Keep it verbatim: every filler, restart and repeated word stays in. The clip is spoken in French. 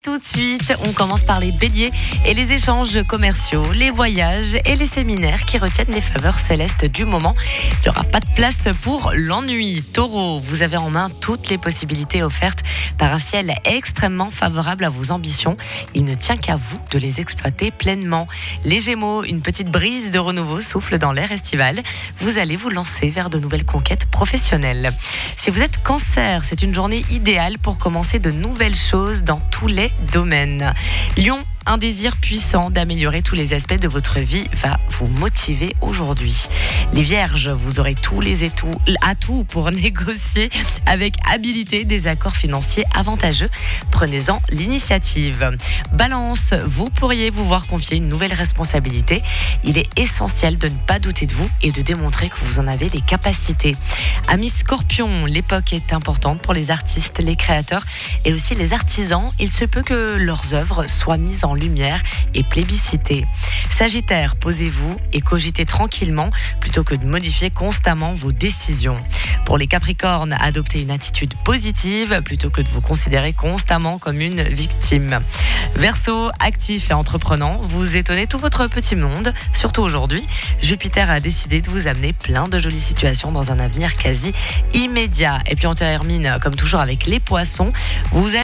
tout de suite, on commence par les béliers et les échanges commerciaux, les voyages et les séminaires qui retiennent les faveurs célestes du moment. Il n'y aura pas de place pour l'ennui. Taureau, vous avez en main toutes les possibilités offertes par un ciel extrêmement favorable à vos ambitions. Il ne tient qu'à vous de les exploiter pleinement. Les Gémeaux, une petite brise de renouveau souffle dans l'air estival. Vous allez vous lancer vers de nouvelles conquêtes professionnelles. Si vous êtes Cancer, c'est une journée idéale pour commencer de nouvelles choses dans tous les domaines. Lion, un désir puissant d'améliorer tous les aspects de votre vie va vous motiver aujourd'hui. Les Vierges, vous aurez tous les atouts, atouts pour négocier avec habileté des accords financiers avantageux. Prenez-en l'initiative. Balance, vous pourriez vous voir confier une nouvelle responsabilité. Il est essentiel de ne pas douter de vous et de démontrer que vous en avez les capacités. Amis Scorpion, l'époque est importante pour les artistes, les créateurs et aussi les artisans. Il se peut que leurs œuvres soient mises en lumière et plébiscitées. Sagittaire, posez-vous et cogitez tranquillement plutôt que de modifier constamment vos décisions. Pour les Capricornes, adoptez une attitude positive plutôt que de vous considérer constamment comme une victime. Verseau, actif et entreprenant, vous étonnez tout votre petit monde, surtout aujourd'hui. Jupiter a décidé de vous amener plein de jolies situations dans un avenir quasi immédiat. Et puis on termine comme toujours avec les Poissons. Vous